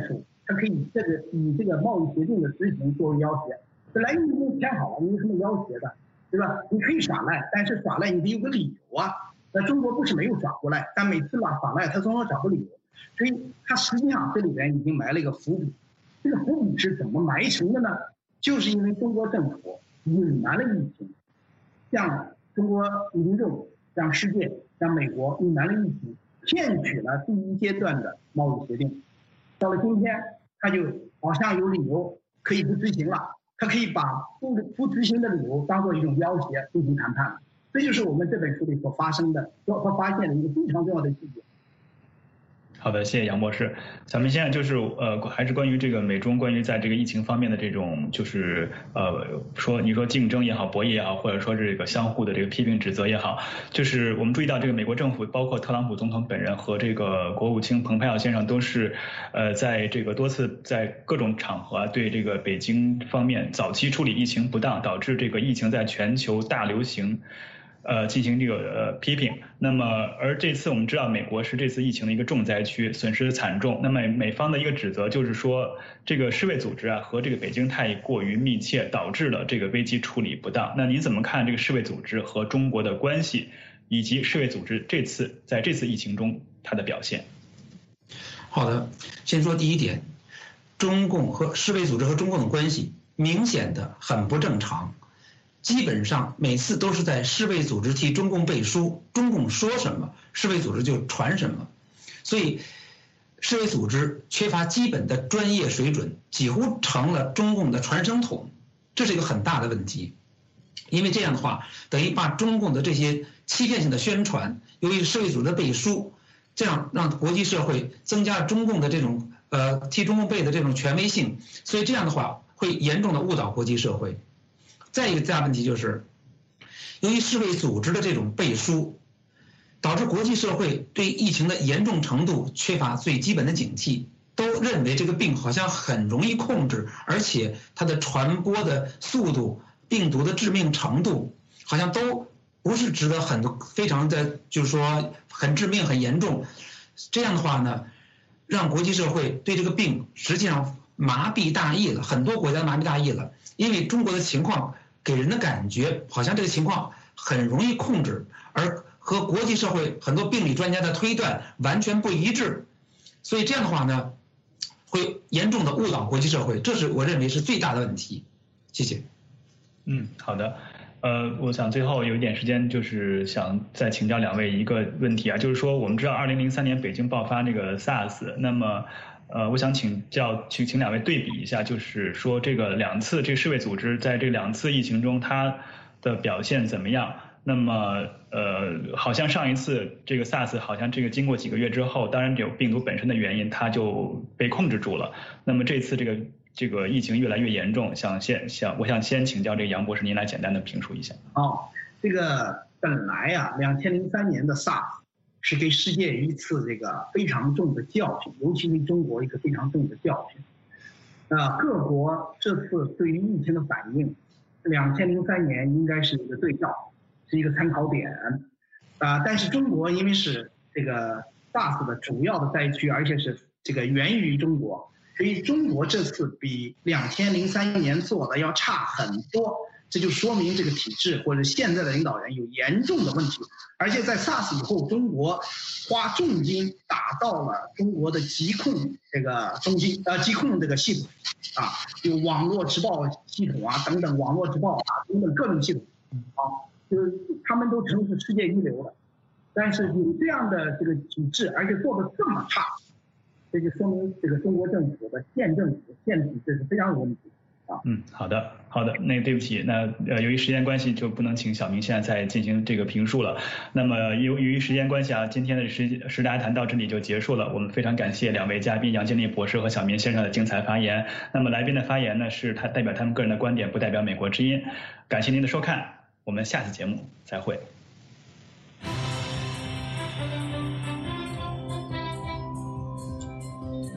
它可以以这个贸易协定的执行作为要挟。本来你已经签好了，你有什么要挟的，对吧？你可以耍赖，但是耍赖你得有个理由啊。那中国不是没有耍过赖，但每次耍赖他总要找个理由，所以他实际上这里边已经埋了一个伏笔。这个伏笔是怎么埋成的呢？就是因为中国政府隐瞒了疫情，向中国民众、向世界、向美国隐瞒了疫情，骗取了第一阶段的贸易协定。到了今天，他就好像有理由可以不执行了，他可以把不执行的理由当做一种要挟进行谈判。这就是我们这本书里所发现的一个非常重要的细节。 好的，谢谢杨博士。咱们现在就是还是关于这个美中关于在这个疫情方面的这种就是你说竞争也好，博弈也好，或者说这个相互的这个批评指责也好，就是我们注意到这个美国政府，包括特朗普总统本人和这个国务卿蓬佩奥先生都是在这个多次在各种场合对这个北京方面早期处理疫情不当，导致这个疫情在全球大流行。进行这个批评。那么，而这次我们知道，美国是这次疫情的一个重灾区，损失惨重。那么美方的一个指责就是说，这个世卫组织和这个北京太过于密切，导致了这个危机处理不当。那您怎么看这个世卫组织和中国的关系，以及世卫组织在这次疫情中它的表现？ 好的，先说第一点，中共和世卫组织和中共的关系明显的很不正常。基本上每次都是在世卫组织替中共背书，中共说什么，世卫组织就传什么，所以世卫组织缺乏基本的专业水准，几乎成了中共的传声筒，这是一个很大的问题。因为这样的话，等于把中共的这些欺骗性的宣传，由于世卫组织的背书，这样让国际社会增加了中共的这种替中共背的这种权威性，所以这样的话会严重的误导国际社会。再一个大问题就是，由于世卫组织的这种背书，导致国际社会对疫情的严重程度缺乏最基本的警惕，都认为这个病好像很容易控制，而且它的传播的速度、病毒的致命程度，好像都不是值得非常的，就是说很致命、很严重。这样的话呢，让国际社会对这个病实际上麻痹大意了，很多国家麻痹大意了。因为中国的情况给人的感觉好像这个情况很容易控制，而和国际社会很多病理专家的推断完全不一致，所以这样的话呢，会严重的误导国际社会，这是我认为是最大的问题。谢谢。 好的。我想最后有一点时间，就是想再请教两位一个问题啊，就是说我们知道2003年北京爆发那个 SARS， 那么我想请两位对比一下，就是说这个世卫组织在这2次疫情中它的表现怎么样？那么好像上一次这个 SARS 好像这个经过几个月之后，当然有病毒本身的原因，它就被控制住了。那么这次这个疫情越来越严重，我想先请教这个杨博士，您来简单的评述一下。 这个本来2003年的 SARS 是给世界一次这个非常重的教训，尤其对中国一个非常重的教训。各国这次对于疫情的反应，2003年应该是一个对照，是一个参考点。但是中国因为是这个 SARS 的主要的灾区，而且是这个源于中国，所以中国这次比2003年做的要差很多。这就说明这个体制或者现在的领导人有严重的问题，而且在 SARS 以后，中国花重金打造了中国的疾控这个中心疾控这个系统有网络直报系统等等，网络直报等等各种系统就是他们都称是世界一流的，但是有这样的这个体制，而且做的这么差，这就说明这个中国政府的现政府现体制是非常有问题。 好的，那对不起，那由于时间关系就不能请小明现在再进行这个评述了。那么由于时间关系今天的时大家谈到这里就结束了。我们非常感谢两位嘉宾杨建立博士和小明先生的精彩发言。那么来宾的发言呢，是代表他们个人的观点，不代表美国之音。感谢您的收看，我们下次节目再会。